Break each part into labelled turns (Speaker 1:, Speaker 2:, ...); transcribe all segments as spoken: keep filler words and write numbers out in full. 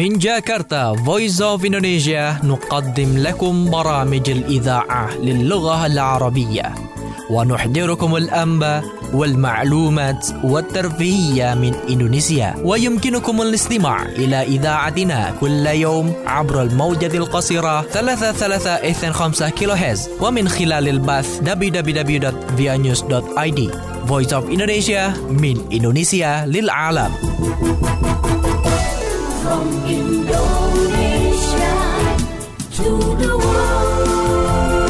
Speaker 1: من جاكرتا Voice of Indonesia نقدم لكم برامج الإذاعة للغة العربية ونحضركم الأنباء والمعلومات والترفيهية من إندونيسيا. ويمكنكم الاستماع إلى إذاعتنا كل يوم عبر الموجة القصيرة ثلاثة ثلاثة اثنين خمسة كيلو هرتز ومن خلال البث دبليو دبليو دبليو دوت via news دوت آي دي. Voice of Indonesia من إندونيسيا للعالم.
Speaker 2: From Indonesia to the world.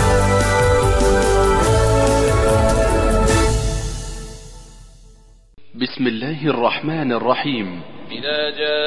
Speaker 3: بسم الله الرحمن الرحيم.
Speaker 4: إذا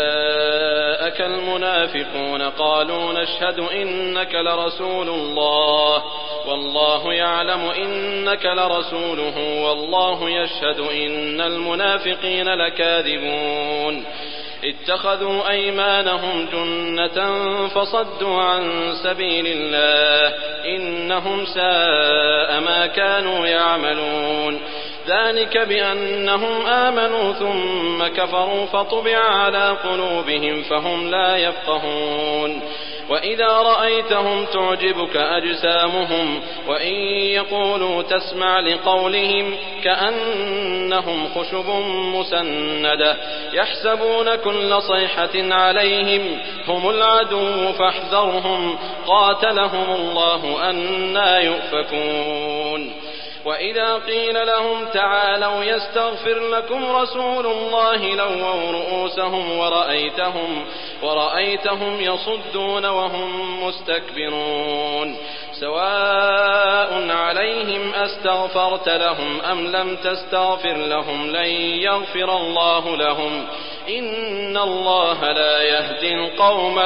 Speaker 4: جاءك المنافقون قالوا نشهد إنك لرسول الله والله يعلم إنك لرسوله والله يشهد إن المنافقين لكاذبون اتخذوا أيمانهم جنة فصدوا عن سبيل الله إنهم ساء ما كانوا يعملون ذلك بأنهم آمنوا ثم كفروا فطبع على قلوبهم فهم لا يفقهون وإذا رأيتهم تعجبك أجسامهم وإن يقولوا تسمع لقولهم كأنهم خشب مسندة يحسبون كل صيحة عليهم هم العدو فاحذرهم قاتلهم الله أنى يؤفكون وإذا قيل لهم تعالوا يستغفر لكم رسول الله لووا رؤوسهم ورأيتهم ورأيتهم يصدون وهم مستكبرون سواء عليهم أستغفرت لهم أم لم تستغفر لهم لن يغفر الله لهم إن الله لا يهدي القوم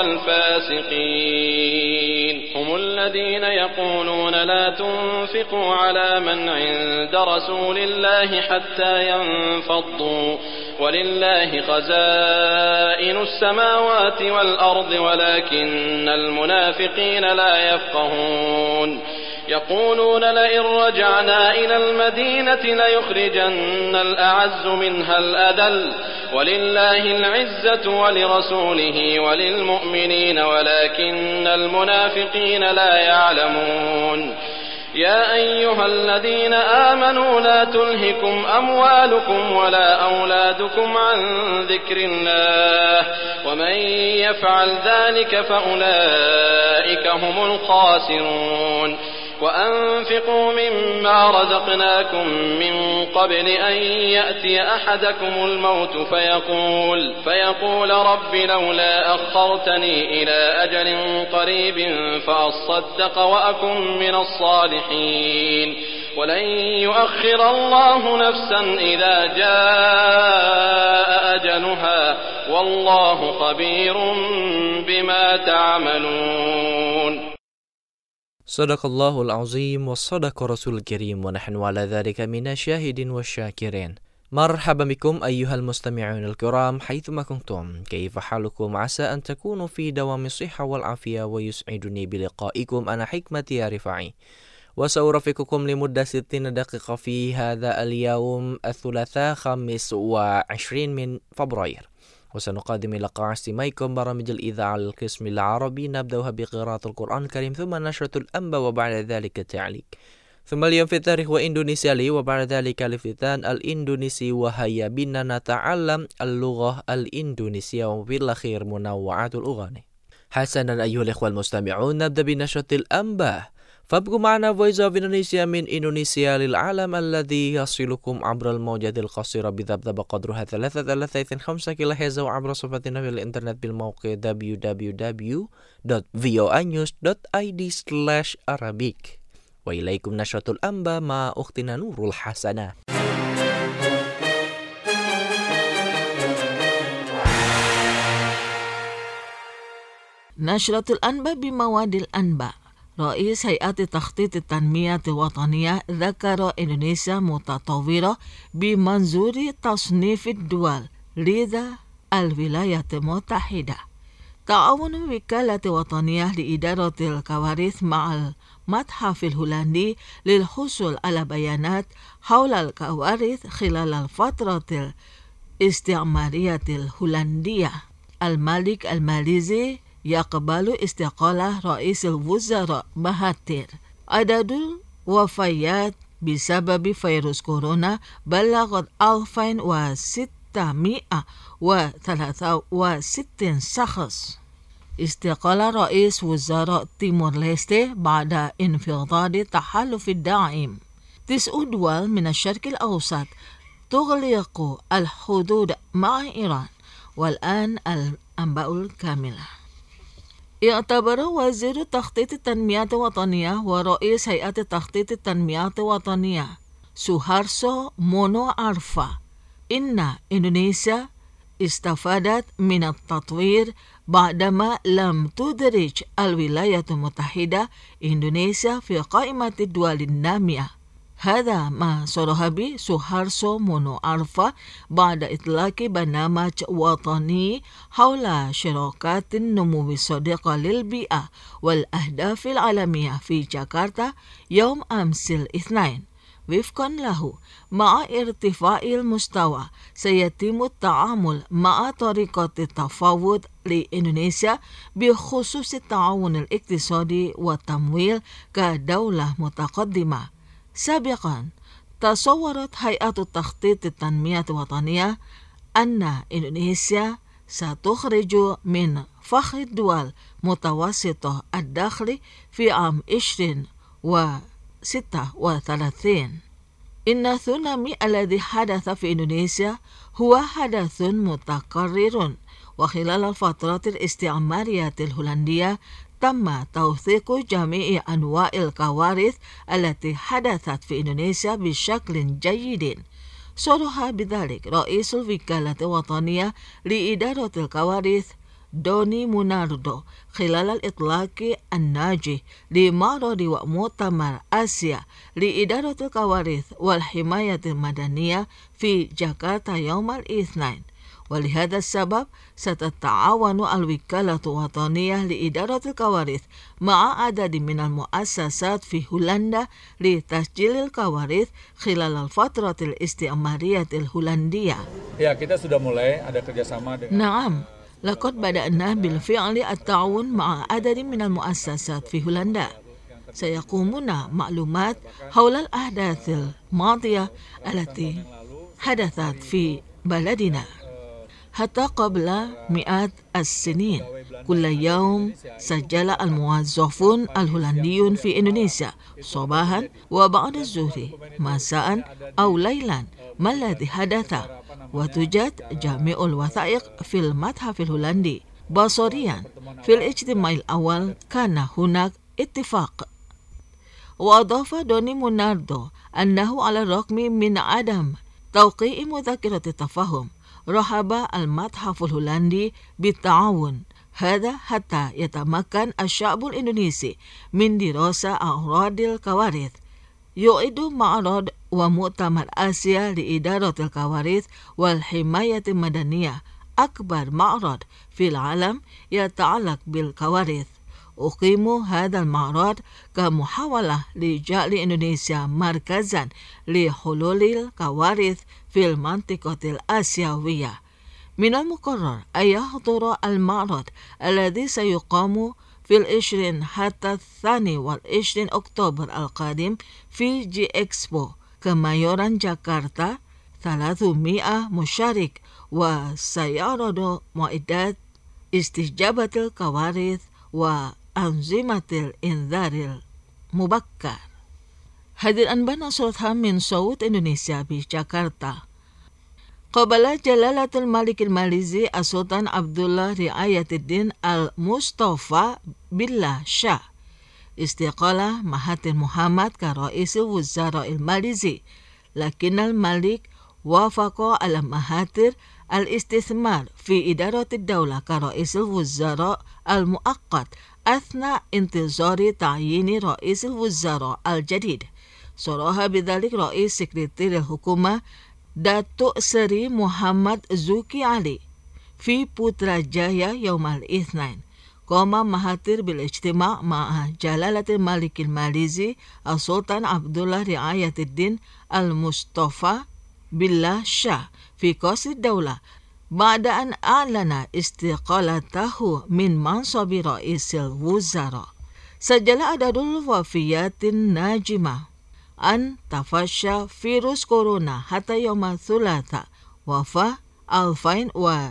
Speaker 4: الفاسقين هم الذين يقولون لا تنفقوا على من عند رسول الله حتى ينفضوا ولله خزائن السماوات والأرض ولكن المنافقين لا يفقهون يقولون لئن رجعنا إلى المدينة ليخرجن الأعز منها الأذل ولله العزة ولرسوله وللمؤمنين ولكن المنافقين لا يعلمون يا أيها الذين آمنوا لا تلهكم أموالكم ولا أولادكم عن ذكر الله ومن يفعل ذلك فأولئك هم الخاسرون وأنفقوا مما رزقناكم من قبل أن يأتي أحدكم الموت فيقول فيقول رب لولا أخرتني إلى أجل قريب فأصدق وأكن من الصالحين ولن يؤخر الله نفسا إذا جاء أجلها والله خبير بما تعملون.
Speaker 1: Sadaqallahul azim wa sadaqa rasul karim wa nahnu ala dhalika minasyahidin wa syakirin. Marhaban bikum ayyuhal mustami'un al-kiram haythuma kuntum. Kayfa halukum asa an takunu fi dawami sihha wal afiyah wa yus'iduni biliqa'ikum ana hikmati ya rifa'i. Wa sawrafikukum limudda sittina daqiqa fi hadha al-yawm al-thulatha khamis wa ishrin min Februar. وسنقدم لقاء استماعكم برامج الإذاعة القسم العربي نبدأها بقراءة القرآن الكريم ثم نشرة الأنباء وبعد ذلك التعليق ثم اليوم في التاريخ وإندونيسيا لي وبعد ذلك الفتان الإندونيسي وهيا بنا نتعلم اللغة الإندونيسية وبالأخير منوعات الأغاني. حسنا أيها الإخوة المستمعون نبدأ بنشرة الأنباء فابقوا معنا Voice of Indonesia من إندونيسيا للعالم الذي يصلكم عبر الموجة القصيرة بذبذب قدرها ثلاثة ثلاثة اثنين خمسة كيلو هرتز وعبر صفحتنا في الإنترنت بالموقع دبليو دبليو دبليو دوت فيو نيوز دوت آي دي سلاش أرابيك. وإليكم نشرة الأنباء مع أختنا نور الحسنة.
Speaker 5: نشرة الأنباء بمواد الأنباء. رئيس هيئة تخطيط التنمية الوطنية ذكر إندونيسيا متطورة بمنظور تصنيف الدول لدى الولايات المتحدة. تعاون وكالة وطنية لإدارة الكوارث مع المتحف الهولندي للحصول على بيانات حول الكوارث خلال الفترة الاستعمارية الهولندية. الملك الماليزي يقبل استقالة رئيس الوزراء مهاتير. عدد الوفيات بسبب فيروس كورونا بلغت ألفين وستمائة وثلاثة وستين شخص. استقال رئيس وزراء تيمور ليستي بعد انفضاض التحالف الداعم. تسع دول من الشرق الأوسط تغلق الحدود مع إيران. والآن الأنباء الكاملة. يعتبر وزير تخطيط التنمية الوطنية ورئيس هيئة تخطيط التنمية الوطنية سوهارسو مونو أرفا إن إندونيسيا استفادت من التطوير بعدما لم تدرج الولايات المتحدة إندونيسيا في قائمة الدول النامية. هذا ما صرح به سوهارسو مونو أرفا بعد إطلاق برنامج وطني حول شراكات النمو الصادقة للبيئة والأهداف العالمية في جاكرتا يوم أمس الاثنين. وفقا له، مع ارتفاع المستوى سيتم التعامل مع طريقة التفاوض لإندونيسيا بخصوص التعاون الاقتصادي والتمويل كدولة متقدمة. سابقا تصورت هيئة التخطيط التنمية الوطنية أن إندونيسيا ستخرج من فخ الدول متوسطة الدخل في عام عشرين وستة وثلاثين. إن التسونامي الذي حدث في إندونيسيا هو حدث متكرر، وخلال الفترة الاستعمارية الهولندية تم توثيق جميع أنواع الكوارث التي حدثت في إندونيسيا بشكل جيد. صرح بذلك رئيس الوكالة الوطنية لإدارة الكوارث دوني موناردو خلال الإطلاق الناجح لمعرض ومؤتمر آسيا لإدارة الكوارث والحماية المدنية في جاكرتا يوم الاثنين. ولهذا السبب ستتعاون الوكالة الوطنية لإدارة الكوارث مع عدد من المؤسسات في هولندا لتسجيل الكوارث خلال الفترة الاستعمارية الهولندية.
Speaker 6: Ya, kita sudah mulai ada kerjasama dengan
Speaker 5: نعم، لقد بدأنا بالفعل التعاون مع عدد من المؤسسات في هولندا. سيقومون معلومات حول الأحداث الماضية التي حدثت في بلدنا. حتى قبل مئات السنين كل يوم سجل الموظفون الهولنديون في إندونيسيا صباحا وبعد الظهر مساء أو ليلا ما الذي حدث، وتوجد جميع الوثائق في المتحف الهولندي. بصريا في الاجتماع الأول كان هناك اتفاق. وأضاف دوني موناردو أنه على الرغم من عدم توقيع مذكرة التفاهم رحب المتحف الهولندي بالتعاون هذا حتى يتمكن الشعب الإندونيسي من دراسة أعراض الكوارث. يعد معرض ومؤتمر آسيا لإدارة الكوارث والحماية المدنية أكبر معرض في العالم يتعلق بالكوارث. أقيم هذا المعرض كمحاولة لجعل إندونيسيا مركزا لحلول الكوارث في المنطقة الآسيوية. من المقرر أن يحضر المعرض الذي سيقام في العشرين حتى الثاني والعشرين أكتوبر القادم في جي إكسبو كمايوران جاكرتا ثلاثمائة مشارك، وسيعرض معدات استجابة الكوارث وأنظمة الإنذار المبكر. هذه الأنباء نشرتها من صوت إندونيسيا بجاكرتا. قبل جلالة الملك الماليزي السلطان عبد الله رعاية الدين المصطفى بالله شاه استقال مهاتير محمد كرئيس الوزراء الماليزي، لكن الملك وافق على مهاتير الاستثمار في إدارة الدولة كرئيس الوزراء المؤقت أثناء انتظار تعيين رئيس الوزراء الجديد. صرح بذلك رئيس سكرتير الحكومة داتو سري محمد زوكي علي في بوتراجايا يوم الاثنين. قام مهاتير بالاجتماع مع جلالة الملك الماليزي السلطان عبد الله رعاية الدين المصطفى بالله شاه في قصر الدولة بعد أن أعلن استقالته من منصب رئيس الوزراء. سجل عدد الوفيات الناجمة أن تفشى فيروس كورونا حتى يوم الثلاثاء وفاة ألفين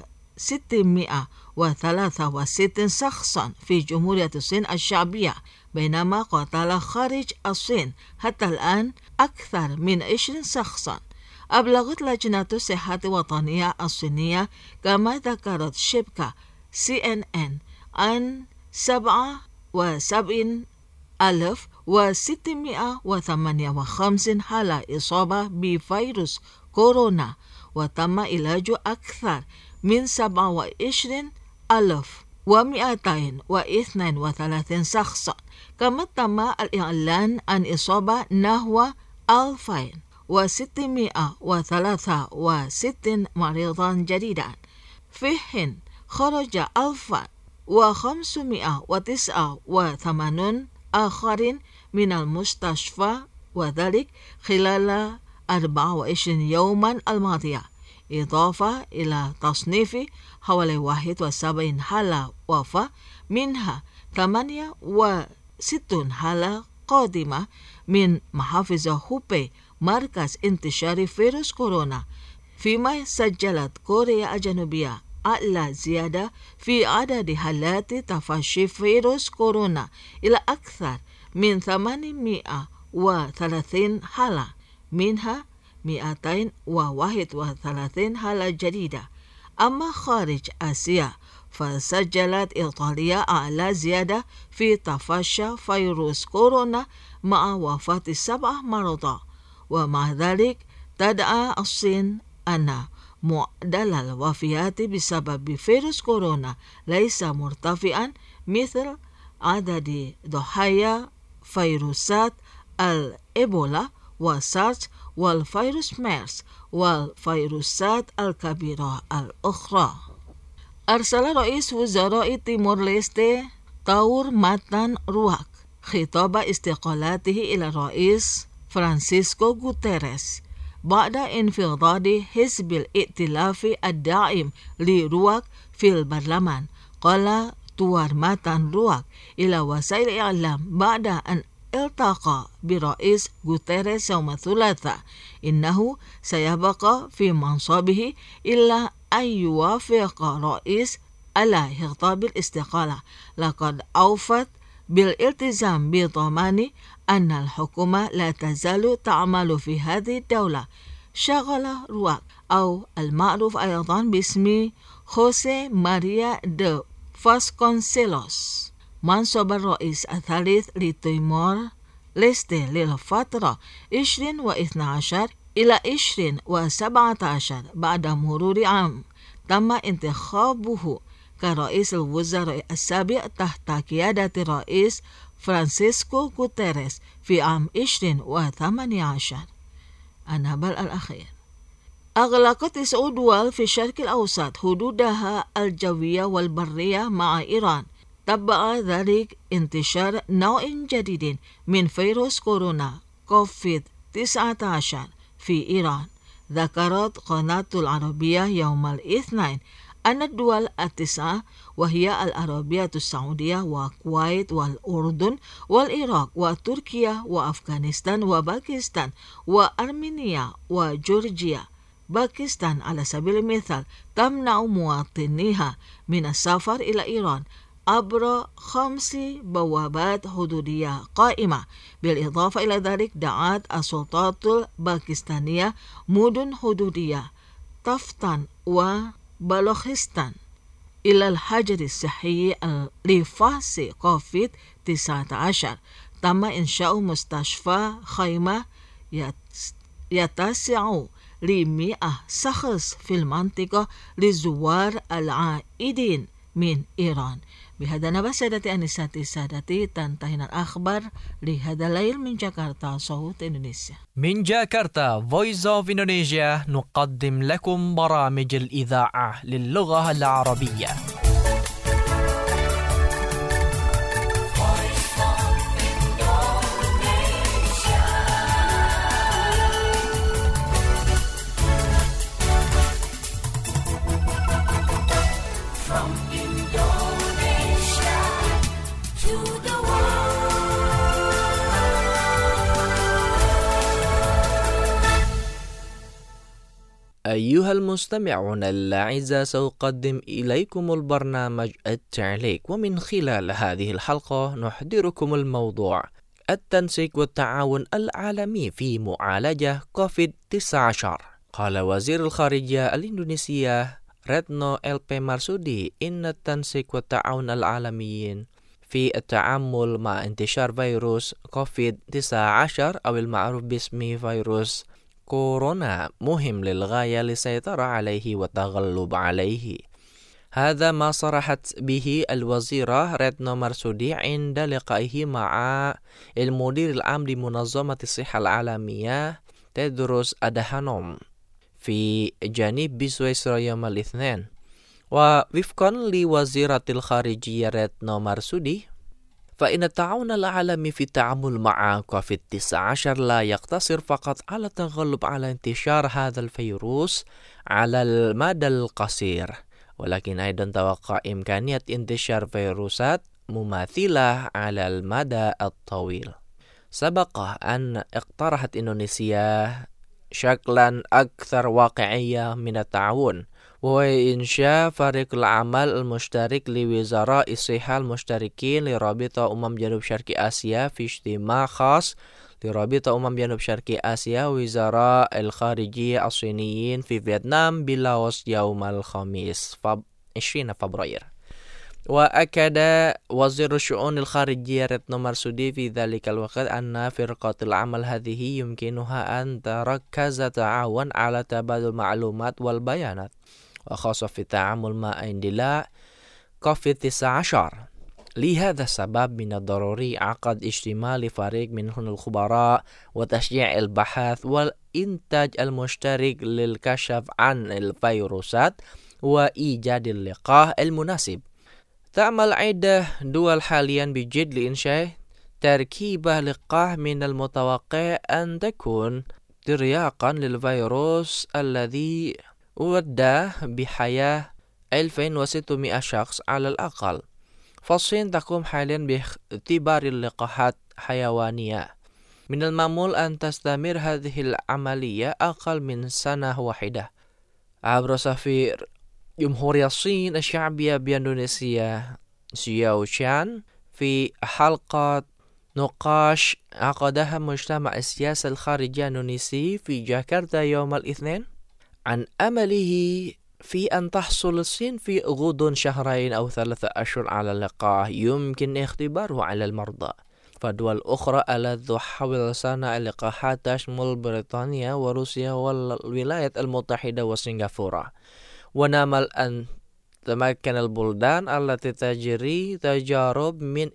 Speaker 5: وستمائة وثلاثة وستين شخصا في جمهورية الصين الشعبية، بينما قتل خارج الصين حتى الآن أكثر من عشرين شخصا. أبلغت لجنة الصحة الوطنية الصينية كما ذكرت شبكة سي إن إن أن سبعة وسبعين ألف وستمائة وثمانية وخمسين حالة إصابة بفيروس كورونا، وتم علاج أكثر من سبعة وعشرين ألف ومئتين واثنين وثلاثين شخصا. كما تم الإعلان عن إصابة نحو ألفين وستمائة وثلاثة وستين مريضا جديدا، في حين خرج ألف وخمسمائة وتسعة وثمانين آخرين من المستشفى، وذلك خلال أربعة وعشرين يوما الماضية، إضافة إلى تصنيف حوالي واحد وسبعين حالة وفاة، منها ثمانية وستين حالة قادمة من محافظة هوبي مركز انتشار فيروس كورونا، فيما سجلت كوريا الجنوبية أعلى زيادة في عدد حالات تفشي فيروس كورونا إلى أكثر من ثمانمائة وثلاثين حالة، منها مئتين وواحد وثلاثين حالة جديدة. أما خارج آسيا فسجلت إيطاليا أعلى زيادة في تفشي فيروس كورونا مع وفاة سبعة مرضى، ومع ذلك تدعى الصين أن معدل الوفيات بسبب فيروس كورونا ليس مرتفعا مثل عدد ضحايا فيروسات الإيبولا والسارس والفيروس ميرس والفيروسات الكبيرة الأخرى. أرسل رئيس وزراء تيمور ليستي تاور ماتان روك خطاب استقالته إلى الرئيس فرانسيسكو غوتيريس بعد انفضاض حزب الائتلاف الداعم لروك في البرلمان. قال توار ماتان روك إلى وسائل الإعلام بعد أن التقى برئيس غوتيريس يوم الثلاثاء إنه سيبقى في منصبه إلا أن يوافق رئيس على خطاب الاستقالة. لقد أوفت بالالتزام بضمان أن الحكومة لا تزال تعمل في هذه الدولة. شغل روك أو المعروف أيضا باسم خوسيه ماريا دي فاسكونسيلوس منصب الرئيس الثالث لتيمور ليستي للفترة عشرين واثني عشر إلى عشرين وسبعة عشر. بعد مرور عام تم انتخابه كرئيس الوزراء السابق تحت قيادة الرئيس فرانسيسكو غوتيريس في عام عشرين وثمانية عشر. النبل الأخير: أغلقت تسع دول في الشرق الأوسط حدودها الجوية والبرية مع إيران، تبع ذلك انتشار نوع جديد من فيروس كورونا كوفيد تسعة عشر في إيران. ذكرت قناة العربية يوم الاثنين أن الدول التسعة وهي العربية السعودية والكويت والأردن والعراق وتركيا وأفغانستان وباكستان وأرمينيا وجورجيا. باكستان على سبيل المثال تمنع مواطنيها من السفر إلى إيران عبر خمس بوابات حدودية قائمة. بالإضافة إلى ذلك دعت السلطات الباكستانية مدن حدودية تفتان وبلوخستان إلى الحجر الصحي لفحص كوفيد تسعة عشر. تم إنشاء مستشفى خيمة يتسع لمئة شخص في المنطقة للزوار العائدين من إيران. بهذا نبأ سادتي أنساتي سادتي تنتهينا الأخبار لهذا الليل من جاكرتا صوت إندونيسيا.
Speaker 1: من جاكرتا Voice of Indonesia نقدم لكم برامج الإذاعة للغة العربية. أيها المستمعون الأعزاء، سأقدم إليكم البرنامج التالي، ومن خلال هذه الحلقة نحضركم الموضوع التنسيق والتعاون العالمي في معالجة كوفيد تسعة عشر. قال وزير الخارجية الإندونيسية رتنو إل بي مارسودي إن التنسيق والتعاون العالميين في التعامل مع انتشار فيروس كوفيد تسعة عشر أو المعروف باسم فيروس كورونا مهم للغاية للسيطرة عليه والتغلب عليه. هذا ما صرحت به الوزيرة رتنو مارسودي عند لقائه مع المدير العام لمنظمة الصحة العالمية تيدروس أدهانوم في جنيف بسويسرا يوم الاثنين. ووفقا لوزيرة الخارجية رتنو مارسودي، فإن التعاون العالمي في التعامل مع كوفيد تسعة عشر لا يقتصر فقط على التغلب على انتشار هذا الفيروس على المدى القصير، ولكن أيضا توقع إمكانية انتشار فيروسات مماثلة على المدى الطويل. سبق أن اقترحت إندونيسيا شكلا أكثر واقعية من التعاون، وهو إنشاء فريق العمل المشترك لوزراء الصحة المشتركين لرابطة أمم جنوب شرق آسيا في اجتماع خاص لرابطة أمم جنوب شرق آسيا وزراء الخارجية الصينيين في فيتنام بلاوس يوم الخميس عشرين فبراير. وأكد وزير الشؤون الخارجية رتنو مارسودي في ذلك الوقت أن فرقة العمل هذه يمكنها أن تركز تعاون على تبادل المعلومات والبيانات، وخاصة في التعامل مع اندلاع كوفيد تسعة عشر. لهذا السبب من الضروري عقد اجتماع لفريق من الخبراء وتشجيع البحث والإنتاج المشترك للكشف عن الفيروسات وإيجاد اللقاح المناسب. تعمل عدة دول حاليا بجد لإنشاء تركيبة لقاح من المتوقع أن تكون ترياقا للفيروس الذي أودى بحياة ألفين وستمائة شخص على الأقل. فالصين تقوم حاليا باختبار اللقاحات حيوانية. من المأمول أن تستمر هذه العملية أقل من سنة واحدة. عبر سفير جمهورية الصين الشعبية بإندونيسيا سياو شان في حلقة نقاش عقدها مجتمع السياسة الخارجية الإندونيسي في جاكرتا يوم الاثنين عن أمله في أن تحصل الصين في غضون شهرين أو ثلاثة أشهر على لقاح يمكن اختباره على المرضى. فدول أخرى التي تحاول صنع اللقاحات تشمل بريطانيا وروسيا والولايات المتحدة وسنغافورة. ونامل أن تمكن البلدان التي تجري تجارب من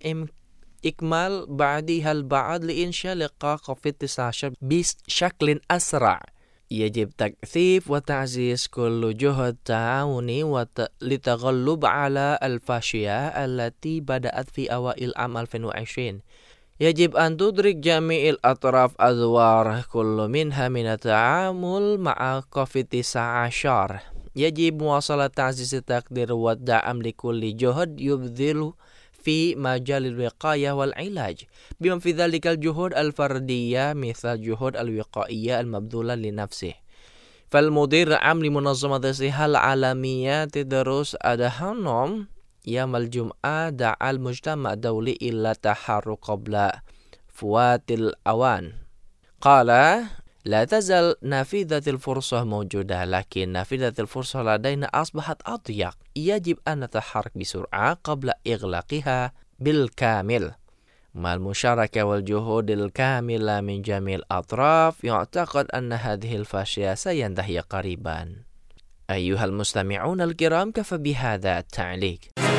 Speaker 1: إكمال بعضها البعض لإنشاء لقاح كوفيد تسعة عشر بشكل أسرع. يجب تكثيف وتعزيز كل جهد تعاوني وت... للتغلب على الفاشية التي بدأت في أوائل عام ألفين وعشرين. يجب أن تدرك جميع الأطراف أدوار كل منها من التعامل مع كوفيد تسعة عشر. يجب مواصلة تعزيز التقدير والدعم لكل جهد يبذل في مجال الوقاية والعلاج، بما في ذلك الجهود الفردية مثل الجهود الوقائية المبذولة لنفسه. فالمدير العام لمنظمة الصحة العالمية تيدروس أدهانوم يوم الجمعة دعا المجتمع الدولي إلى التحرك قبل فوات الأوان. قال: لا تزال نافذة الفرصة موجودة، لكن نافذة الفرصة لدينا أصبحت أضيق. يجب أن نتحرك بسرعة قبل إغلاقها بالكامل. مع المشاركة والجهود الكاملة من جميع الأطراف يعتقد أن هذه الفاشية سينتهي قريبا. أيها المستمعون الكرام، كفى بهذا التعليق.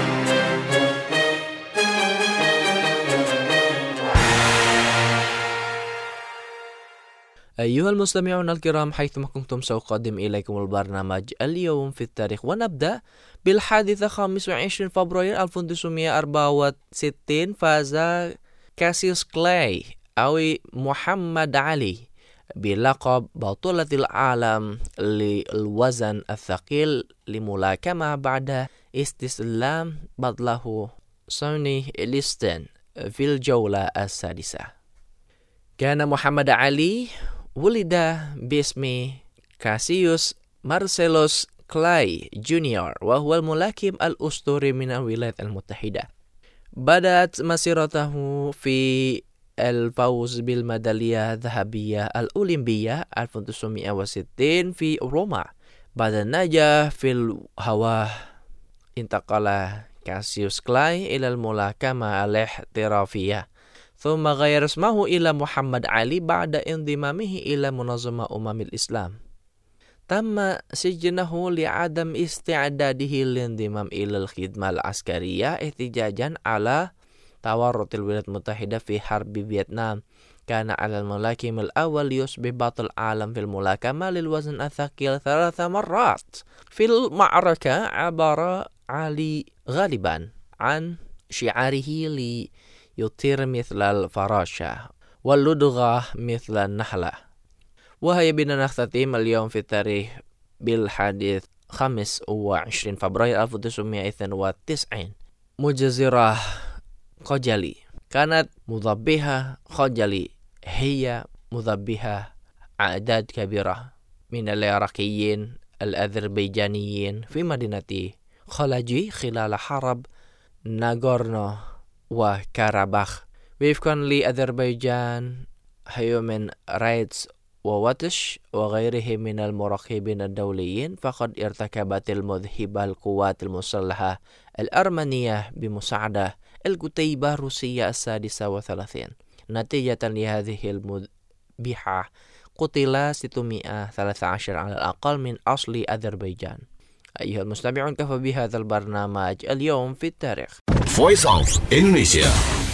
Speaker 1: أيها المستمعون الكرام، حيثما كنتم سأقدم إليكم البرنامج اليوم في التاريخ، ونبدأ بالحادثة خامس وعشرين فبراير ألف وتسعمائة وأربعة وستين. فاز كاسيوس كلاي أو محمد علي بلقب بطولة العالم للوزن الثقيل لملاكمة بعد استسلام بطله سوني ليستن في الجولة السادسة. كان محمد علي ولد باسم كاسيوس Marcellus Clay Junior وهو الملاكم الأسطوري من الولايات المتحدة. بدأت مسيرته في الفوز بالميدالية الذهبية الأولمبية ألف وتسعمائة وستين في روما. بعد النجاح في الهواء انتقل كاسيوس كلاي إلى الملاكمة الاحترافية، ثم غير اسمه إلى محمد علي بعد انضمامه إلى منظمة أمم الإسلام. تم سجنه لعدم استعداده للانضمام إلى الخدمة العسكرية احتجاجا على تورط الولايات المتحدة في حرب فيتنام. كان على الملاكم الأول ليصبح بطل عالم في الملاكمة للوزن الثقيل ثلاث مرات. في المعركة عبر علي غالبا عن شعاره ليطير مثل الفراشة واللدغة مثل النحلة. وهيا بنا نختتم اليوم في التاريخ بالحديث خمسة وعشرين فبراير ألف وتسعمائة واثنين وتسعين. مجزرة خوجالي كانت مذبحة. خوجالي هي مذبحة أعداد كبيرة من العراقيين الأذربيجانيين في مدينة خولاجي خلال حرب ناغورنو وكاراباخ. وفقا لأذربيجان هيومن رايتس وواتش وغيره من المراقبين الدوليين، فقد ارتكبت المذهبة القوات المسلحة الأرمنية بمساعدة الكتيبة الروسية السادسة وثلاثين. نتيجة لهذه المذبحة قتل ستمائة وثلاثة عشر على الأقل من أصل أذربيجان. أيها المستمعون، كفى بهذا البرنامج اليوم في التاريخ.
Speaker 7: Voice of Indonesia.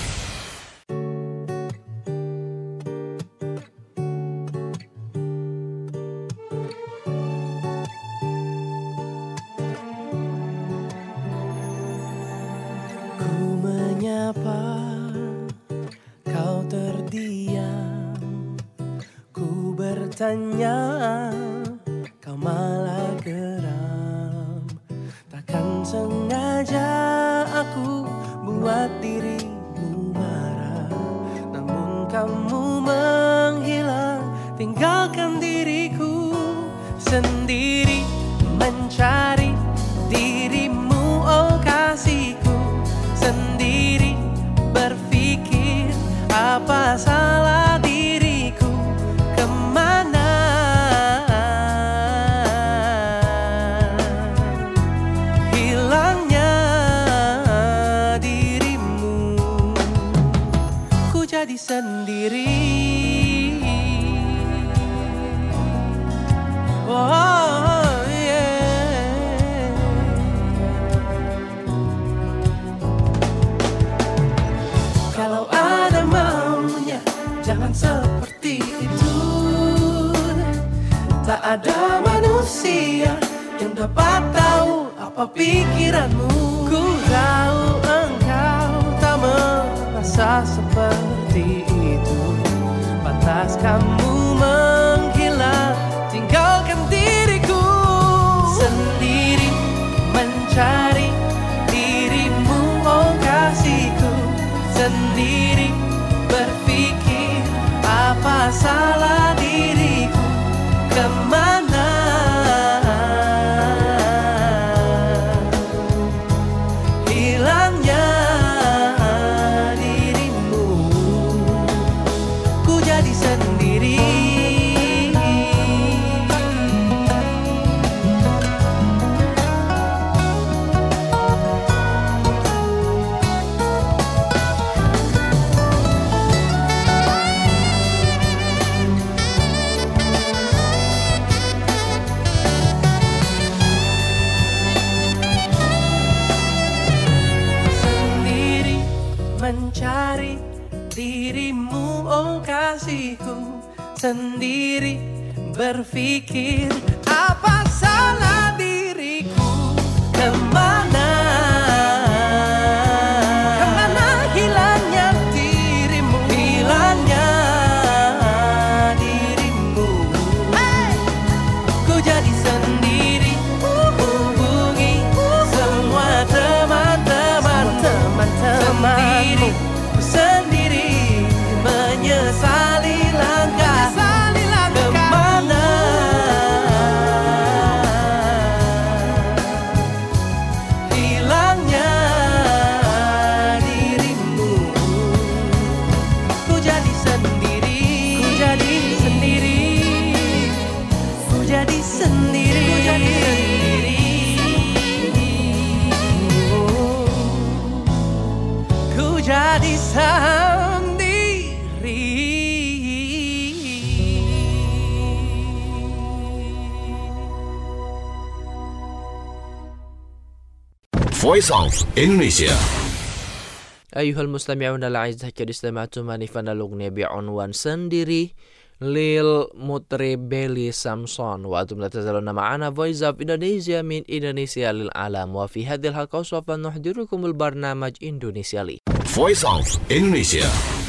Speaker 8: Kau terdiam, ku bertanya, kau malah geram. Takkan sengaja aku buat dirimu marah, namun kamu menghilang, tinggalkan diriku sendiri mencari dirimu, oh kasihku, sendiri berpikir apa salah diriku, kemana hilangnya dirimu. Ku jadi sendiri, oh yeah. Kalau ada maunya, jangan seperti itu. Tak ada manusia yang dapat tahu apa pikiranmu. Ku tahu engkau tak merasa seperti itu. Pantas kamu menghilang, tinggalkan diriku sendiri mencari dirimu, oh kasihku, sendiri berpikir apa salah diriku, kemana hilangnya dirimu. Ku jadi sendiri, mencari dirimu, oh kasihku, sendiri berpikir apa salah diriku, kemana kemana hilangnya dirimu, hilangnya dirimu. Hey! Ku jadi sendiri, hubungi semua teman-teman, sendiri, sendiri menyesali langkah, kemana
Speaker 7: Voice of Indonesia.
Speaker 1: أيها المستمعون الأعزاء، قد استمعتم آنفا الأغنية بعنوان سندري للمطرب بيلي سامسون، وأنتم لا تزالون معنا Voice of Indonesia من إندونيسيا للعالم. وفي هذه الحلقة سوف نحضركم البرنامج إندونيسيا لي
Speaker 7: Voice of Indonesia.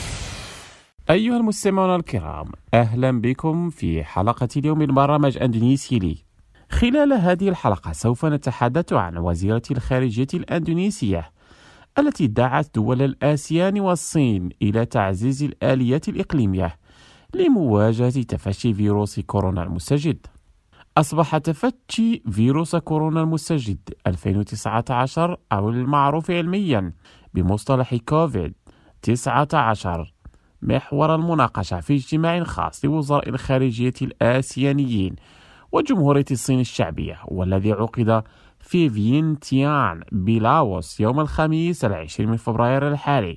Speaker 9: أيها المستمعون الكرام، أهلا بكم في حلقة اليوم من برنامج إندونيسيا لي. خلال هذه الحلقة سوف نتحدث عن وزيرة الخارجية الأندونيسية التي دعت دول الآسيان والصين إلى تعزيز الآليات الإقليمية لمواجهة تفشي فيروس كورونا المستجد. أصبح تفشي فيروس كورونا المستجد ألفين وتسعة عشر أو المعروف علميا بمصطلح كوفيد تسعة عشر محور المناقشة في اجتماع خاص لوزراء الخارجية الآسيانيين وجمهورية الصين الشعبية، والذي عقد في فيينتيان بلاوس يوم الخميس العشرين من فبراير الحالي.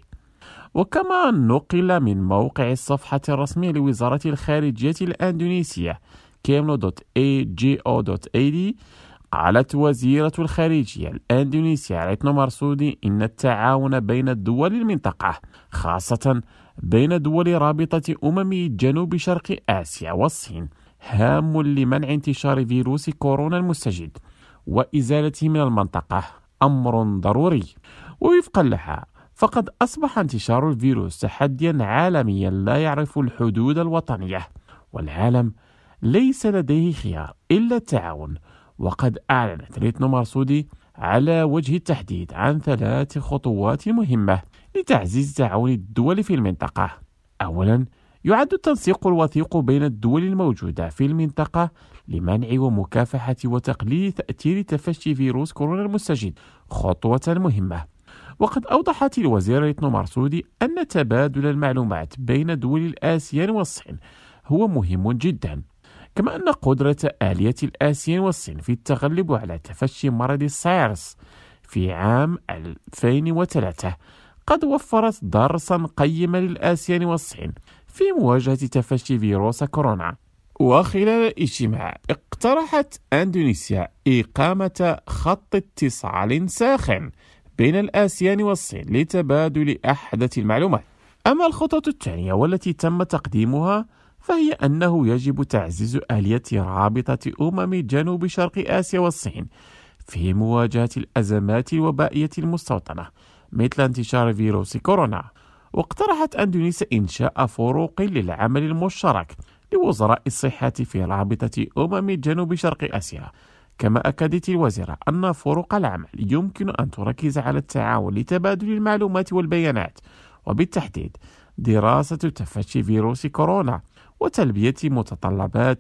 Speaker 9: وكما نقل من موقع الصفحة الرسمية لوزارة الخارجية الأندونيسية كيملو دوت إيه جي أو دوت إيه دي، قالت وزيرة الخارجية الأندونيسية ريتنو مرسودي إن التعاون بين الدول المنطقة، خاصة بين دول رابطة أمم جنوب شرق آسيا والصين، هام لمنع انتشار فيروس كورونا المستجد وإزالته من المنطقة، أمر ضروري. ووفقا لها فقد أصبح انتشار الفيروس تحديا عالميا لا يعرف الحدود الوطنية، والعالم ليس لديه خيار إلا التعاون. وقد أعلنت ريتنو مرسودي على وجه التحديد عن ثلاث خطوات مهمة لتعزيز تعاون الدول في المنطقة. أولا، يعد التنسيق الوثيق بين الدول الموجودة في المنطقة لمنع ومكافحة وتقليل تأثير تفشي فيروس كورونا المستجد خطوة مهمة. وقد أوضحت الوزيرة ريتنو مرسودي أن تبادل المعلومات بين دول الآسيان والصين هو مهم جدا، كما أن قدرة آلية الآسيان والصين في التغلب على تفشي مرض السايرس في عام ألفين وثلاثة قد وفرت درسا قيما للآسيان والصين في مواجهة تفشي فيروس كورونا. وخلال الاجتماع اقترحت أندونيسيا إقامة خط اتصال ساخن بين الآسيان والصين لتبادل أحدث المعلومات. أما الخطوة الثانية والتي تم تقديمها فهي أنه يجب تعزيز آلية رابطة أمم جنوب شرق آسيا والصين في مواجهة الأزمات الوبائية المستوطنة مثل انتشار فيروس كورونا. واقترحت أندونيسيا إنشاء فروق للعمل المشترك لوزراء الصحة في رابطة أمم جنوب شرق آسيا. كما أكدت الوزيرة أن فروق العمل يمكن أن تركز على التعاون لتبادل المعلومات والبيانات، وبالتحديد دراسة تفشي فيروس كورونا وتلبية متطلبات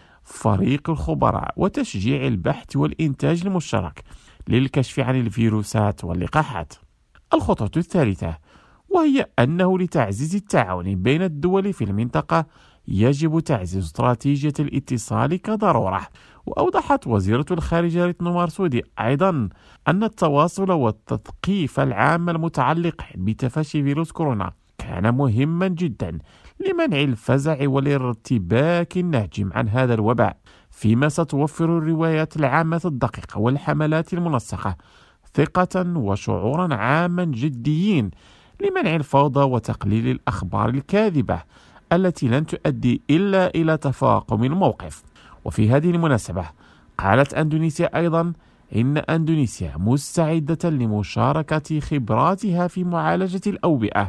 Speaker 9: فريق الخبراء وتشجيع البحث والإنتاج المشترك للكشف عن الفيروسات واللقاحات. الخطوة الثالثة وهي أنه لتعزيز التعاون بين الدول في المنطقة يجب تعزيز استراتيجية الاتصال كضرورة. وأوضحت وزيرة الخارجية ريتنو مرسودي أيضا أن التواصل والتثقيف العام المتعلق بتفشي فيروس كورونا كان مهما جدا لمنع الفزع والارتباك الناجم عن هذا الوباء، فيما ستوفر الروايات العامة الدقيقة والحملات المنسقة ثقة وشعورا عاما جديين لمنع الفوضى وتقليل الأخبار الكاذبة التي لن تؤدي إلا إلى تفاقم الموقف. وفي هذه المناسبة قالت أندونيسيا أيضا إن أندونيسيا مستعدة لمشاركة خبراتها في معالجة الأوبئة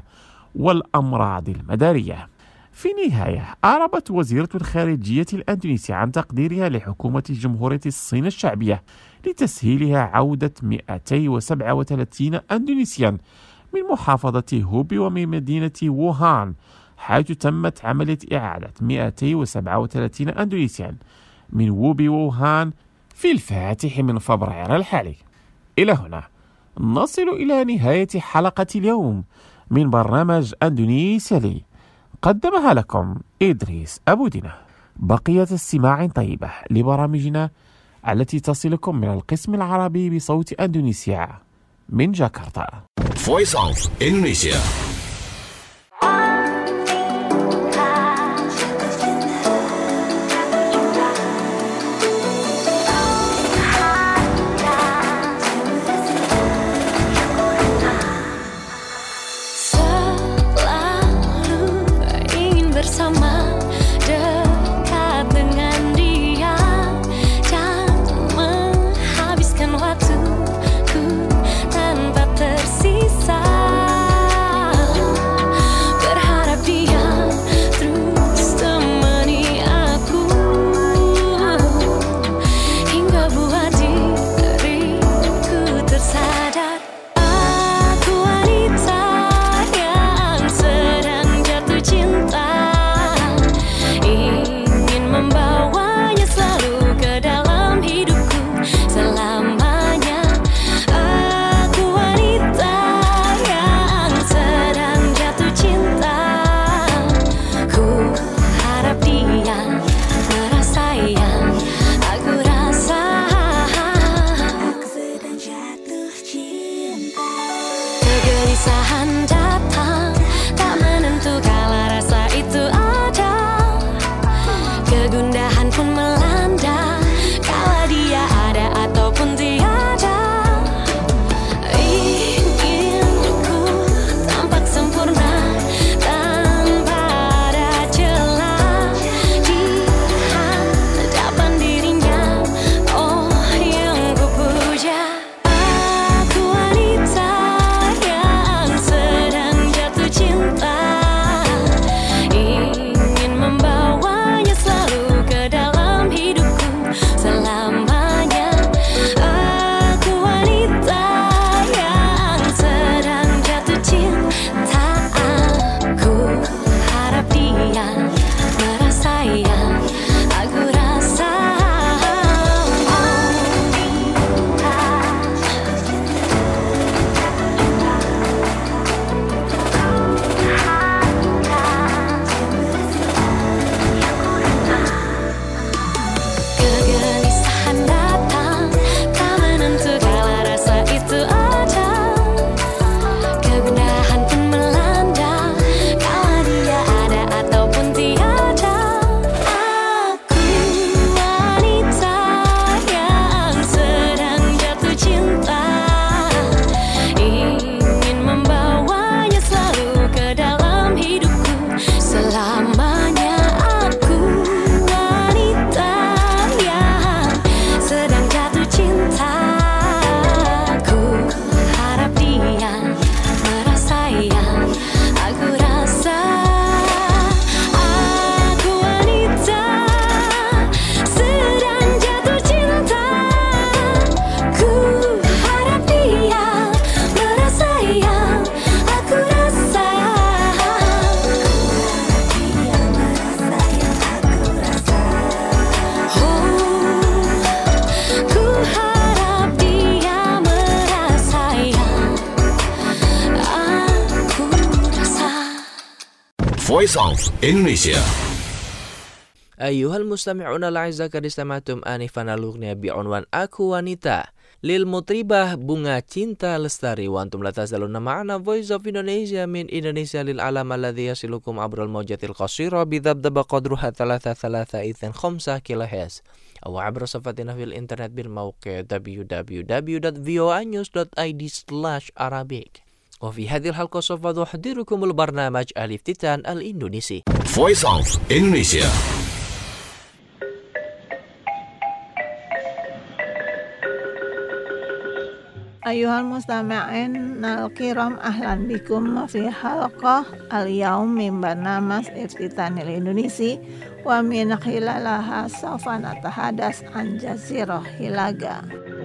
Speaker 9: والأمراض المدارية. في النهاية أعربت وزيرة الخارجية الأندونيسية عن تقديرها لحكومة جمهورية الصين الشعبية لتسهيلها عودة مئتين وسبعة وثلاثين أندونيسيا من محافظة هوبي ومن مدينة ووهان، حيث تمت عملية إعادة مئتين وسبعة وثلاثين أندونيسيا من ووبي ووهان في الفاتح من فبراير الحالي. إلى هنا نصل إلى نهاية حلقة اليوم من برنامج أندونيسيا لي، قدمها لكم إدريس أبو دينة. بقية استماع طيبة لبرامجنا التي تصلكم من القسم العربي بصوت أندونيسيا من جاكرتا.
Speaker 7: Voice of Indonesia.
Speaker 2: Kegundahan pun melanda kala dia ada ataupun tiada. Inginku tampak sempurna tanpa ada celah di hadapan dirinya. Oh, yang ku puja, aku wanita yang sedang jatuh cinta. Ingin membawanya selalu ke dalam hidupku selamanya. Aku wanita yang sedang jatuh cinta. Aku harap dia merasa yang aku rasa. Kegelisahan datang tak menentu kala rasa itu ada. Kegundahan pun melanda kala dia ada ataupun tiada. Aku wanita yang sedang jatuh cinta. Ingin membawanya selalu ke dalam hidupku selamanya. Aku wanita yang sedang jatuh cinta. Aku harap dia merasa yang aku rasa. Aku wanita sedang jatuh cinta. Ku harap dia merasa yang aku rasa. Oh, ku harap dia merasa yang aku rasa.
Speaker 7: Voice of Indonesia.
Speaker 1: أيها المستمعون الأعزاء قد استمعتم آنفا الأغنية بعنوان أكو وانيتا للمطربة بونغا تشينتا لستاري، وأنتم لا تزالون معنا Voice of Indonesia من إندونيسيا للعالم الذي يصلكم عبر الموجة القصيرة بذبذبة قدرها ثلاثة ثلاثة إثنين خمسة كيلو هرتز أو عبر صفحتنا في الإنترنت بالموقع دبليو دبليو دبليو دوت فيو اي نيوز دوت اي دي سلاش أرابيك. وفي هذه الحلقة سوف نحضركم البرنامج الافتتان الإندونيسي.
Speaker 7: Voice of Indonesia.
Speaker 10: أيها المستمعين الكرام، أهلا بكم في حلقة اليوم من برنامج افتتان الإندونيسي، ومن خلالها سوف نتحدث عن جزيرة هيلاغا.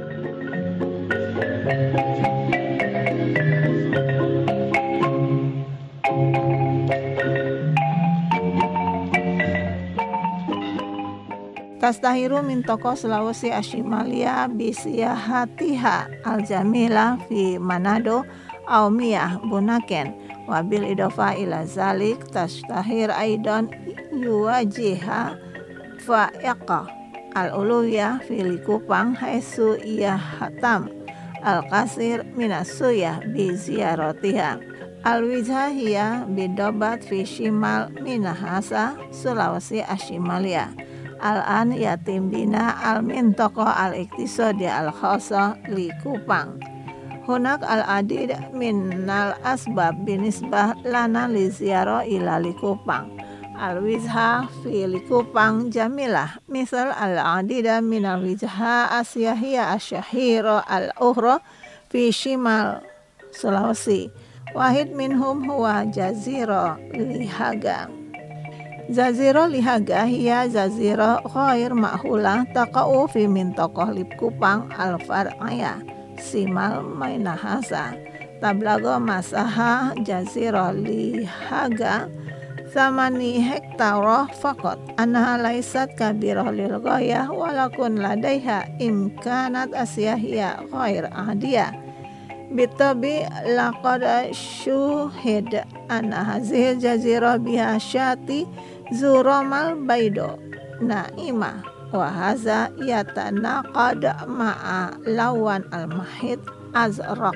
Speaker 10: Tastahiru min toko Sulawesi Ashimalia bisiyahatiha al-jamila fi Manado au Miyah Bunaken, wabil idofa ila zalik tastahir aidan yuwajiha fa'iqa al-uluya fi Likupang haisu iyahatam al-qasir minasuyah bi ziyaratiha al-wijahiyah bidobat fi shimal Minahasa Sulawesi Ashimalia. Al-an yatim bina al-mintoko al-iktisodi al-khoso Likupang. Hunak al-adid min al-asbab binisbah lana li ziyaro ila Likupang. Al-wijha fi Likupang jamilah. Misal al-adida min al-wijha asyahiyya asyahiro al-ukhra fi shimal Sulawesi. Wahid minhum huwa jaziro Lihaga. Jazirah Lihaga hiya jazirah ghair ma'hula taqa'u fi mintaqah Likupang al-far'aya simal Minahasa. Tablago masaha jazirah Lihaga thamani hektara faqat annaha laysat kabirah lil ghayah walakun ladaiha imkanat asyahiyya ghair ahdiyah. Bitabi laqad syuhid anna hazil jazirah biha syati zuramal baido naimah wa haza yatanaqad ma'a lawan al-mahid azraq.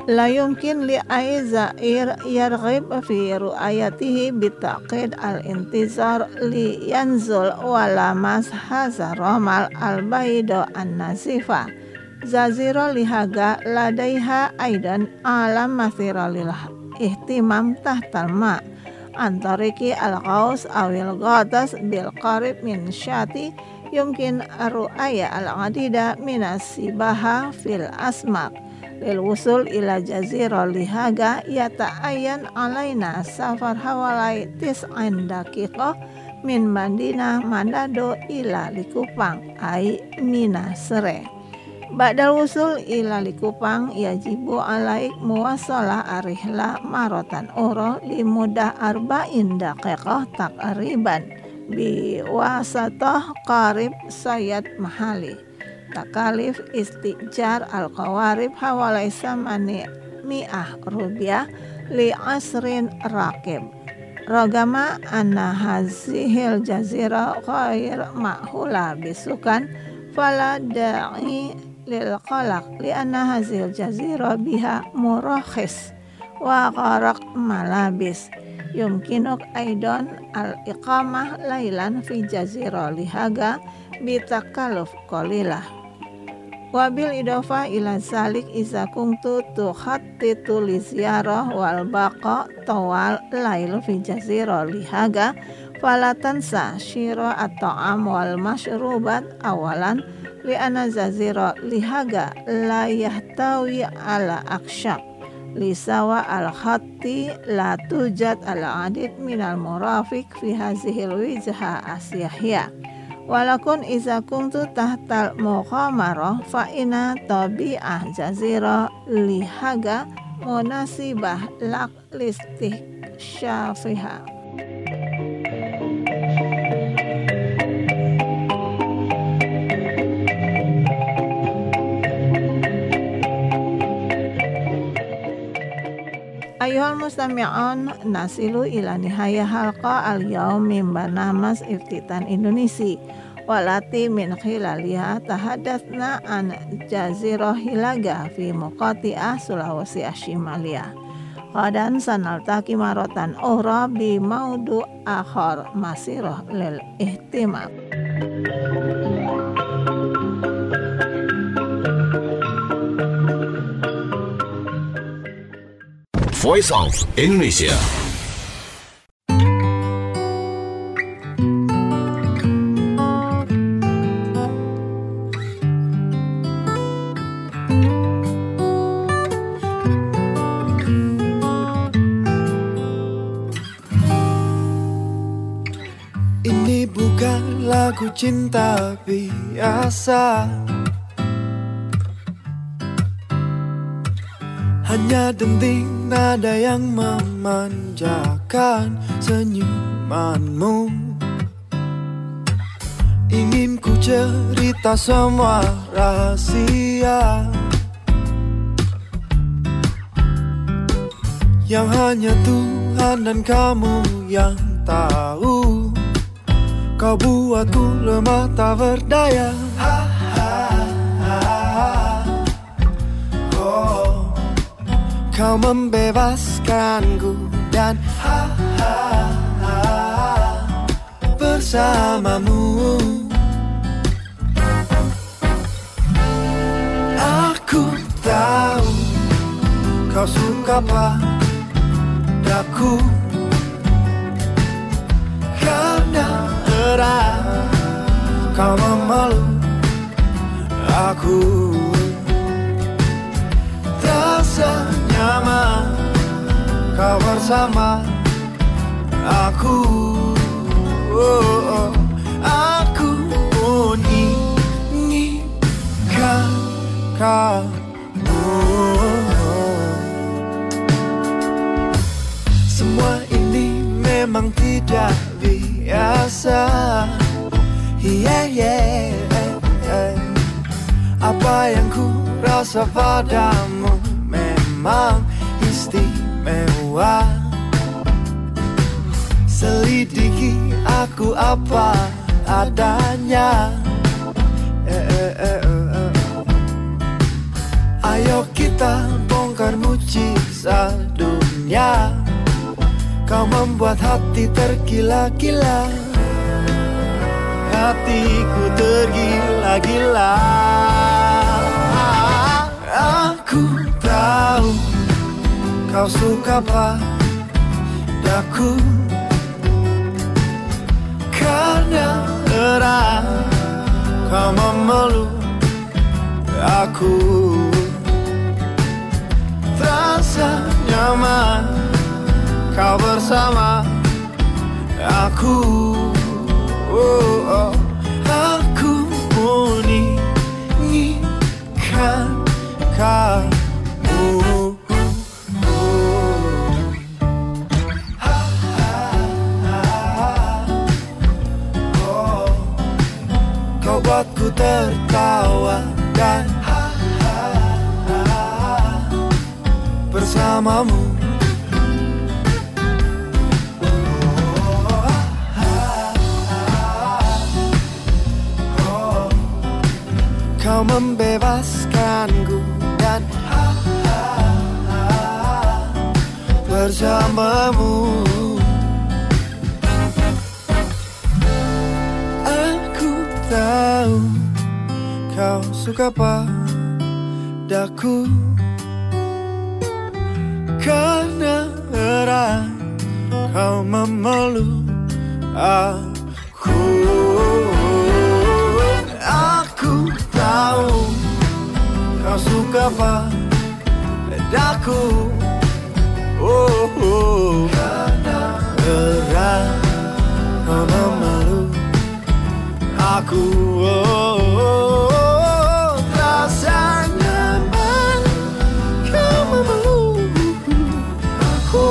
Speaker 10: La yumkin li ay zair yarghib fi ru'ayatihi bitaqid al-intizar li yanzul wala mas haza romal al-baido an-nasifa. Zaziro lihaga ladaiha aidan alam mathira lil ihtimam tahtal ma antariki al-ghaus awil ghatas bil qarib min syati yumkin ru'aya al-adida minasibaha fil asmaq. Lil wusul ila jazira lihaga yata'ayyan alaina safar hawalai tis'an daqiqah min Madinah Manado ila Likupang ay mina sere. Ba'dal wusul ila Likupang yajibu alaik muwasalah arihla marotan uro limudah arba'in daqiqah takriban bi wasatah qarib sayad mahali. Takalif istijar al-qawarib hawalai samani mi'ah rupiah li asrin rakib. Rogama anna hazihil jazira ghair ma'hula bisukan fala da'i lil qalaq li anna hazihil jazira biha murakhis wa gharaq malabis. Yumkinuk aidon al-iqamah lailan fi jazira lihaga bitakaluf qalilah. Wabil idofa ila zalik iza kuntu tukhattitu li ziyarah wal baqa tawal lailu fi jazira lihaga falatansa syira at-ta'am wal mashrubat awalan li anna jazira lihaga la yahtawi ala akshaq li sawa al-khatti la tujad al-adid minal murafiq fi hazihil wijha asyahya. Walakun iza kuntu tahtal mughamarah fa ina tabi'ah jazira lihaga munasibah lak listih syafiha. Ayuhal mustami'un, nasilu ila nihaya halqa al-yawm min barnamas Iftitan Indonesia walati min khilaliha tahadatsna an jazirah hilaga fi muqati'ah Sulawesi Ashimaliyah. Qadan sanaltaki marotan ukhra bi maudu akhar masirah lil ihtimam.
Speaker 7: Voice of Indonesia.
Speaker 11: Ini bukan lagu cinta biasa, hanya denting nada yang memanjakan senyumanmu. Ingin ku cerita semua rahasia yang hanya Tuhan dan kamu yang tahu. Kau buatku lemah tak berdaya. Ha, ha, ha, ha. Oh. Kau membebaskanku dan ha, ha, ha, bersamamu. Aku tahu kau suka padaku karena erat kau memeluk aku. Terasa nyaman kau bersama aku. Oh, oh. Aku pun inginkan kamu. Semua ini memang tidak biasa. Yeah, yeah, yeah. Apa yang ku rasa padamu memang istimewa. Selidiki aku apa adanya. eh, eh, eh, eh. Ayo kita bongkar kabar mujizat dunia. Kau membuat hati tergila-gila, hatiku tergila-gila. Aku tahu kau suka padaku, karena erat kau memeluk aku. Terasa nyaman kau bersama aku. Oh, oh. Aku menginginkan kamu. Kau buatku tertawa dan bersamamu. Kau membebaskanku dan bersamamu. Aku tahu kau suka padaku, karena erat kau memeluk aku. Aku tahu kau suka padaku. Oh, oh. Karena erat kau memeluk aku. Oh, oh. Rasa nyaman kau memeluk aku.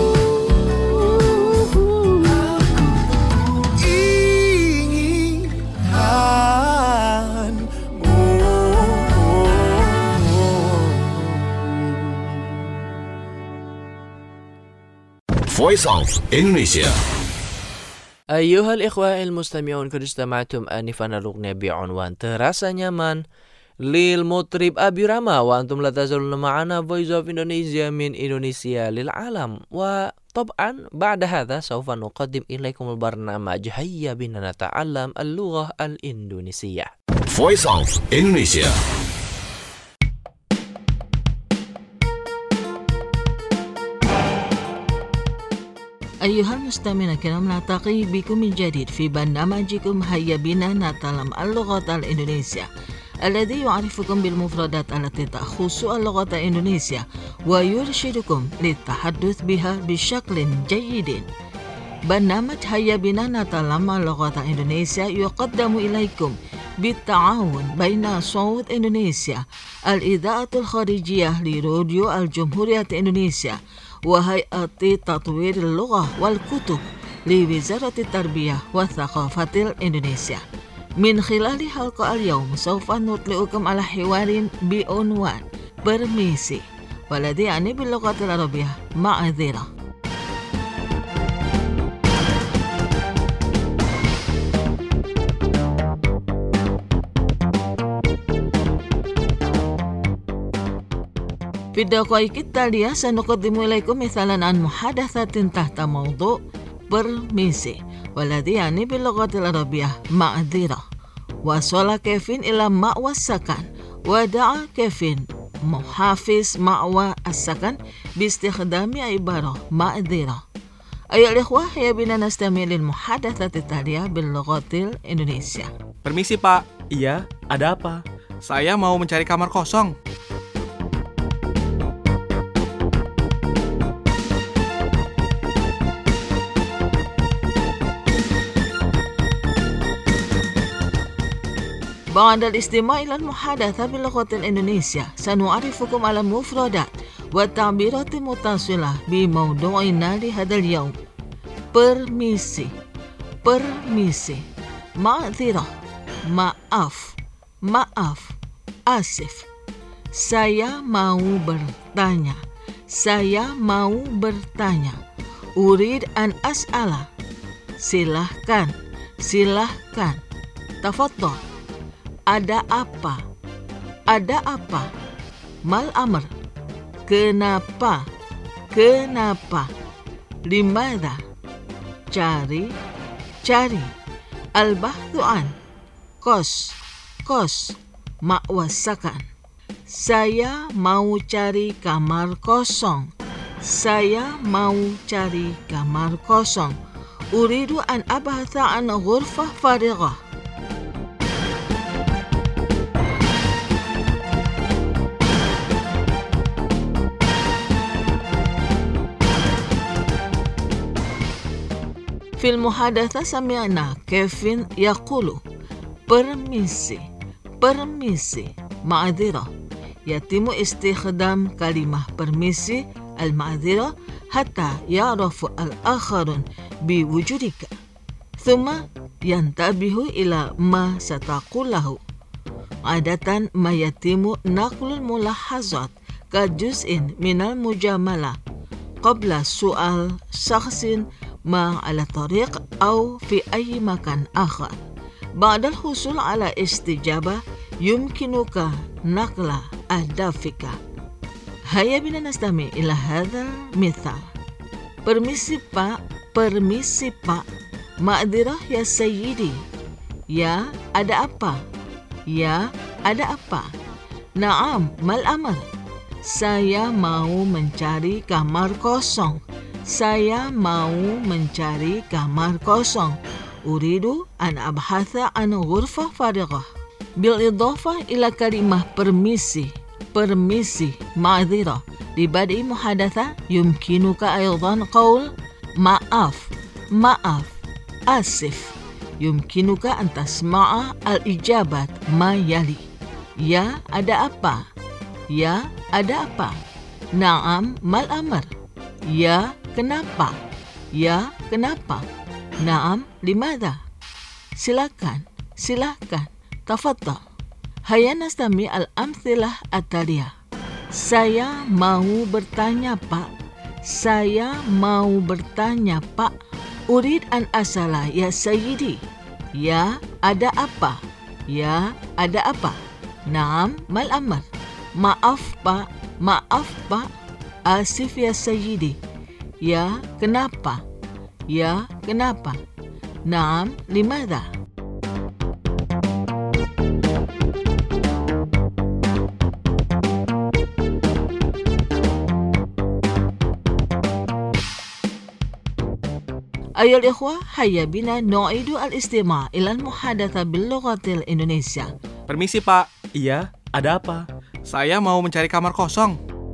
Speaker 7: Voice of Indonesia.
Speaker 1: أيها الإخوة المستمعون، قد استمعتم آنفا الأغنية بعنوان تراسا نيامان للمطرب أبي رما، وأنتم لا تزالون معنا Voice of Indonesia من إندونيسيا للعالم. وطبعا بعد هذا سوف نقدم إليكم البرنامج هيا بنا نتعلم اللغة الإندونيسية.
Speaker 7: Voice of Indonesia.
Speaker 5: أيها المستمعون الكرام، نلتقي بكم من جديد في برنامجكم هيا بنا نتعلم اللغة الإندونيسية، الذي يعرفكم بالمفردات التي تخص اللغة الإندونيسية ويرشدكم للتحدث بها بشكل جيد. برنامج هيا بنا نتعلم اللغة الإندونيسية يقدم إليكم بالتعاون بين صوت إندونيسيا، الإذاعة الخارجية لراديو الجمهورية إندونيسيا، وهيئة تطوير اللغة والكتب لوزارة التربية والثقافة الإندونيسية. من خلال حلقة اليوم سوف نطلعكم على حوار بعنوان برميسي، والذي يعني باللغة العربية معذرة. في الدقائق التالية سنقدم إليكم مثالا عن محادثة تحت موضوع برميسي، والذي يعني باللغة العربية معذرة. وصل كيفين إلى مأوى السكن، ودعا كيفين محافظ مأوى السكن باستخدام عبارة معذرة. أيها الإخوة، هيا بنا نستمع للمحادثة التالية باللغة الإندونيسية.
Speaker 12: Permisi Pak. Iya, ada apa? Saya mau mencari kamar kosong.
Speaker 5: بعد الاستماع إلى المحادثة باللغة الإندونيسية سنعرفكم على المفردات والتعبيرات المتصلة بموضوعنا لهذا اليوم. Permisi, permisi, معذرة, maaf, maaf, asif. Saya mau bertanya, saya mau bertanya. Urid an as'ala, silahkan, silahkan. Tafadhol. Ada apa? Ada apa? Mal amr. Kenapa? Kenapa? Limadha? Cari, cari. Al-bahthu an, kos, kos, makwasakan. Saya mau cari kamar kosong. Saya mau cari kamar kosong. Uridu an abhatha an ghurfah farighah. في المحادثة سمعنا كيفن يقول permisi, permisi, معذرة. يتم استخدام كلمة permisi المعذرة حتى يعرف الآخرون بوجودك ثم ينتبه إلى ما ستقوله. عادة ما يتم نقل الملاحظات كجزء من المجاملة قبل سؤال شخص ما على طريق أو في أي مكان آخر. بعد الحصول على استجابة يمكنك نقل أهدافك. هيا بنا نستمع إلى هذا المثال. Permisi Pak, permisi Pak. Ma'dzirah ya Sayyidi. Ya, ada apa? Ya, ada apa? Naam, mal amr. Saya mau mencari kamar kosong. Saya mau mencari kamar kosong. Uridu an abhatha an ghurfah farighah. Bil idhafah ila kalimah permisi. Permisi, ma'dzirah. Di bad'i muhadatha yumkinuka aydan qaul maaf, maaf, asif. Yumkinuka an tasma'a al-ijabat ma yali. Ya, ada apa? Ya, ada apa? Naam, mal amr. Ya, kenapa? Ya, kenapa? Naam, limadha? Silakan, silakan. Tafadhal. Hayya nastami al-amthilah at-taliyah. Saya mau bertanya, Pak. Saya mau bertanya, Pak. Urid an asala ya Sayyidi. Ya, ada apa? Ya, ada apa? Naam, mal amr. Maaf, Pak. Maaf, Pak. Asif ya Sayyidi. Ya, kenapa? Ya, kenapa? Naam, limadha? أيها الإخوة هيا بنا نعيد الاستماع إلى المحادثة باللغة الإندونيسية.
Speaker 12: Permisi Pak. Iya, ada apa? Saya mau mencari kamar kosong.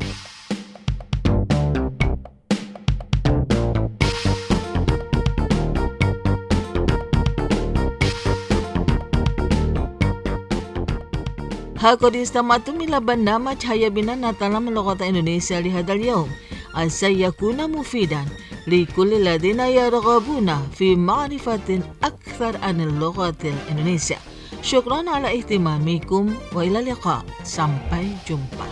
Speaker 5: هاقد استمعتم إلى برنامج هيا بنا نتعلم اللغة الإندونيسية لهذا اليوم. عسى يكون مفيدا لكل الذين يرغبون في معرفة أكثر عن اللغة الإندونيسية. شكرا على اهتمامكم وإلى اللقاء. Sampai jumpa.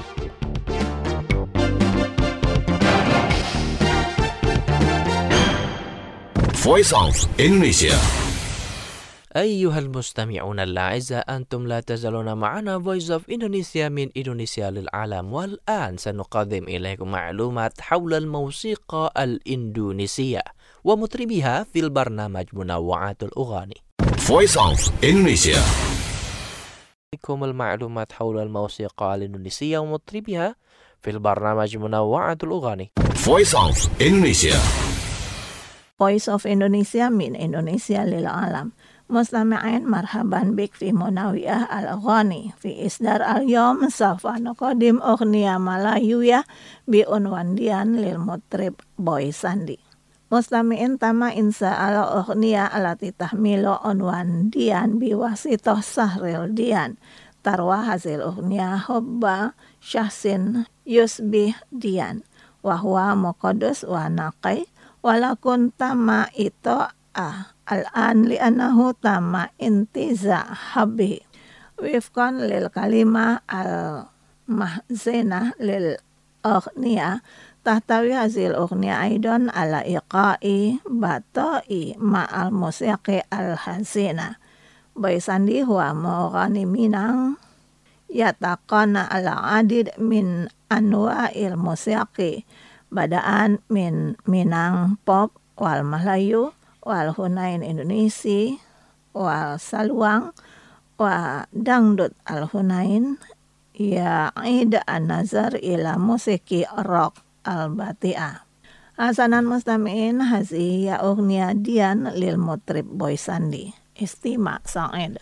Speaker 7: Voice of Indonesia.
Speaker 1: أيها المستمعون الأعزاء، أنتم لا تزالون معنا Voice of Indonesia من إندونيسيا للعالم. والآن سنقدم إليكم معلومات حول الموسيقى الإندونيسية ومطربيها في البرنامج منوعات الأغاني.
Speaker 7: Voice of Indonesia.
Speaker 1: لكم المعلومات حول الموسيقى الإندونيسية ومطربيها في البرنامج منوعات الأغاني.
Speaker 7: Voice of Indonesia.
Speaker 10: Voice of Indonesia من إندونيسيا للعالم. مستمعين مرحبا بك في منوعات الأغاني. في إصدار اليوم سوف نقدم أغنية ملايوية بعنوان ديان للمطرب بوي ساندي. مستمعين تم إنشاء الأغنية التي تحمل عنوان ديان بواسطة سهريل ديان. تروى هذه الأغنية حب شخص يشبه ديان وهو مقدس ونقي، ولكن تم إطاعة الآن لأنه تم انتزاع حبه. وفقا للكلمة المحزنة للأغنية، تحتوي هذه الأغنية أيضا على إيقاع بطيء مع الموسيقى الحزينة. Boy Sandi هو مغني مينang yataqana ala adid min anwa'il musiqi badaan min Minang pop wal Melayu wal Hunain Indonesia wal Saluang wa dangdut al Hunain ya ida an-nazar ila musiki rock al bati'ah. Hasanan mustami'in hazi ya ughniya dian lil mutrib Boy Sandi. Istima sa'id.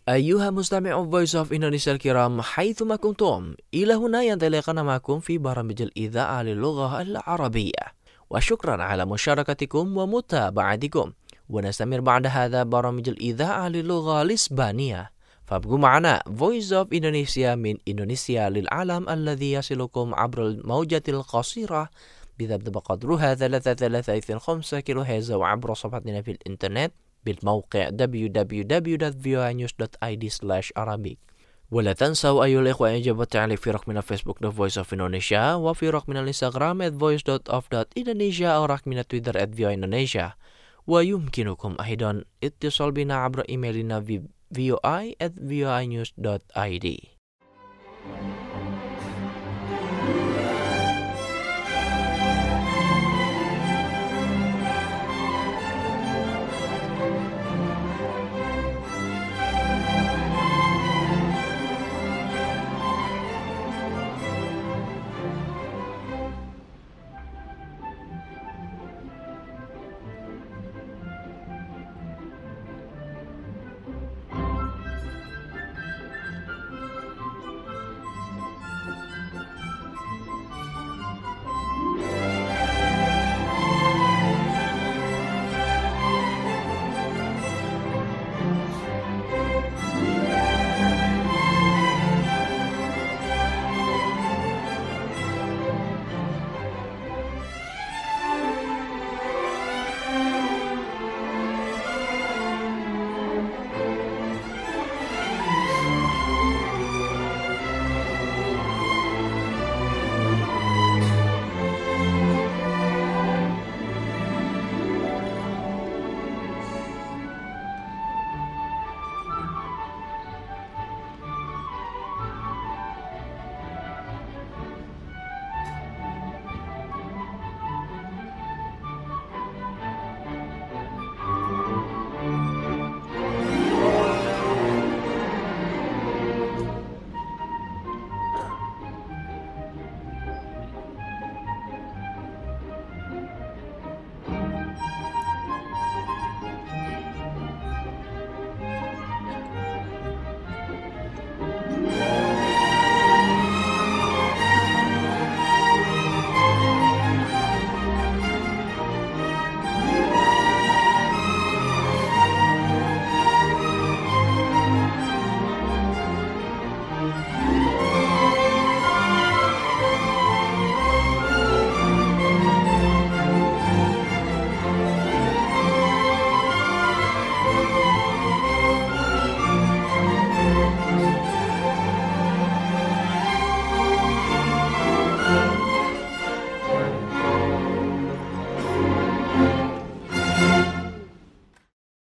Speaker 1: أيها مستمعو Voice of Indonesia الكرام حيثما كنتم، إلى هنا ينطلقنا معكم في برامج الإذاعة للغة العربية، وشكرا على مشاركتكم ومتابعتكم. ونستمر بعد هذا برامج الإذاعة للغة الإسبانية، فابقوا معنا Voice of Indonesia من إندونيسيا للعالم الذي يصلكم عبر الموجة القصيرة بضبط بقدرها ثلاثة آلاف وثلاثمائة وخمسة كيلو هرتز، وعبر صفحتنا في الإنترنت بالموقع دبليو دبليو دبليو دوت في او اي نيوز دوت اي دي سلاش عربي. ولا تنسوا أيها الإخوة إعجاب والتعليق في رقمنا فيسبوك The Voice of Indonesia، وفي رقمنا الإنستغرام at voice dot of dot indonesia، أو رقمنا تويتر at في او indonesia. ويمكنكم أيضا اتصال بنا عبر إيميلنا في في او اي at في او اي نيوز دوت اي دي.